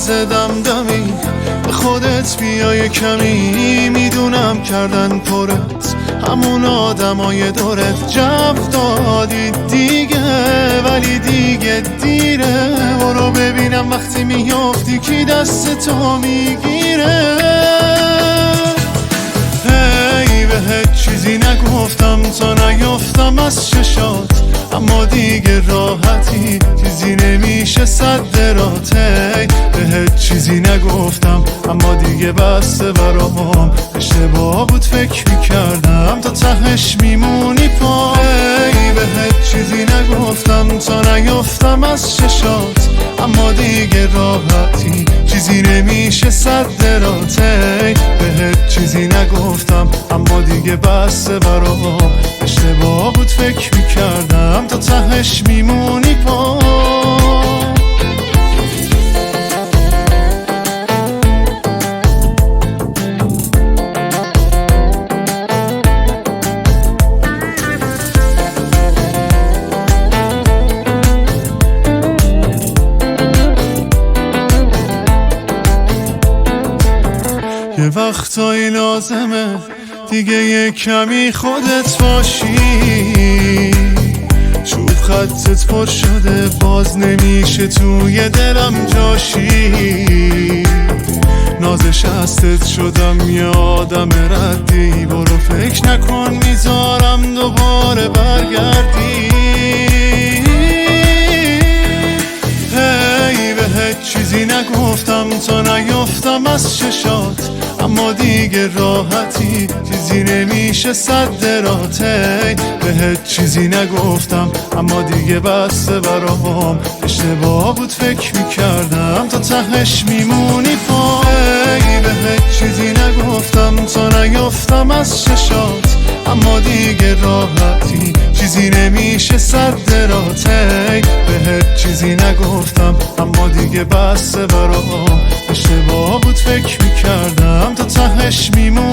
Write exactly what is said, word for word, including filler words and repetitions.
آواز دمدمی به خودت بیای کمی، میدونم کردن پرت همون آدمای دورت جو دادی دیگه، ولی دیگه دیره. برو ببینم وقتی میافتی کی دست تو میگیره. هی بهت چیزی نگفتم تا نیفتم از چشات، اما دیگه راحتی چیزی نمیشه صد رات. هی بهت چیزی نگفتم اما دیگه بسته برام، اشتباه بود فکر میکردم تا تهش میمونی پا. هی بهت چیزی نگفتم تا نیفتم از چشات، اما دیگه راحتی چیزی نمیشه صد رات. هی بهت چیزی نگفتم اما دیگه بسته برام، اشتباه بود فکر میکردم تا تهش میمونی پا. یه وقتایی لازمه دیگه یه کمی خودت باشی، چوب خطت پر شده باز نمیشه توی دلم جاشی. نازش هستت شدم یه آدم ردی، برو فکر نکن میذارم دوباره برگردی. هی بهت چیزی نگفتم تا نیفتم از چشات، اما دیگه راحتی چیزی نمیشه صد رات. هی بهت چیزی نگفتم اما دیگه بسته برام، اشتباه بود فکر میکردم تا تهش میمونی پا. هی بهت چیزی نگفتم تا نیفتم از چشات، اما دیگه راحتی چیزی نمیشه صد رات. هی بهت چیزی نگفتم اما دیگه بسته برام، اشتباه بود فکر میکردم تا تهش میمونی.